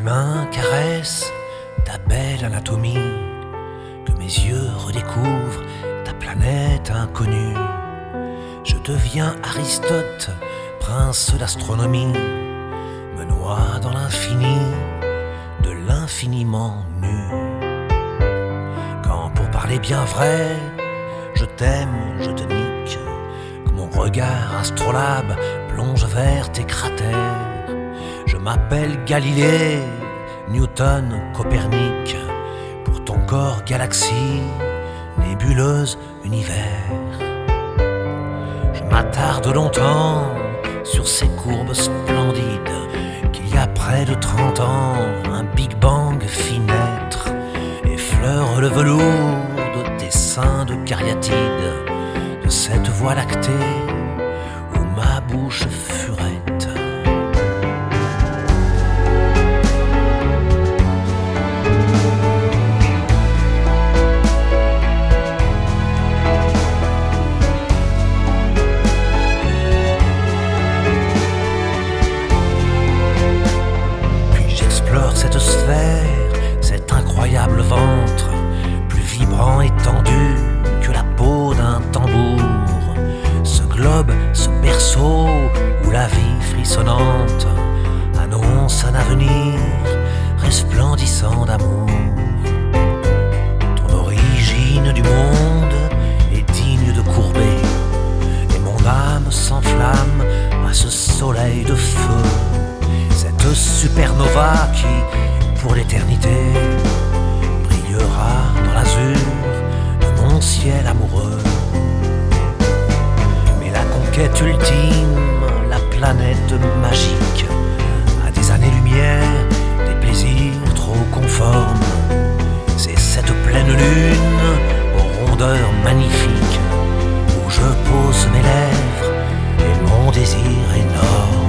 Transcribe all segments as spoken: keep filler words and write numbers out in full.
mains caressent ta belle anatomie, que mes yeux redécouvrent ta planète inconnue. Je deviens Aristote, prince d'astronomie, me noie dans l'infini, de l'infiniment nu. Quand pour parler bien vrai, je t'aime, je te nique, que mon regard astrolabe plonge vers tes cratères. Je m'appelle Galilée, Newton, Copernic, pour ton corps galaxie, nébuleuse, univers. Je m'attarde longtemps sur ces courbes splendides qu'il y a près de trente ans, un Big Bang fit naître, effleure le velours de tes seins de cariatide, de cette voie lactée où ma bouche furette. Cette sphère, cet incroyable ventre, plus vibrant et tendu que la peau d'un tambour. Ce globe, ce berceau où la vie frissonnante annonce un avenir resplendissant d'amour. Ton origine du monde est digne de courber, et mon âme s'enflamme à ce soleil de feu. Cette supernova qui, pour l'éternité, brillera dans l'azur de mon ciel amoureux. Mais la conquête ultime, la planète magique, a des années-lumière, des plaisirs trop conformes. C'est cette pleine lune aux rondeurs magnifiques où je pose mes lèvres et mon désir énorme.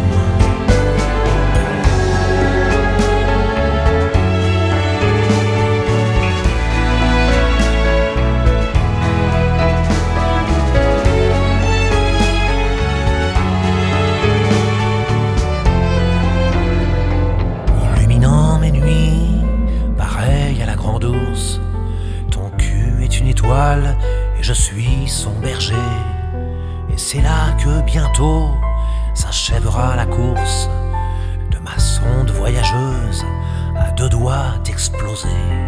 Et je suis son berger, et c'est là que bientôt s'achèvera la course de ma sonde voyageuse à deux doigts d'exploser.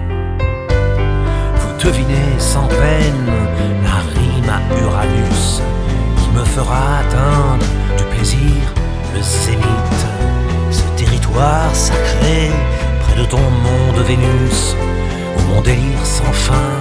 Vous devinez sans peine la rime à Uranus qui me fera atteindre du plaisir le zénith, ce territoire sacré près de ton monde Vénus où mon délire sans fin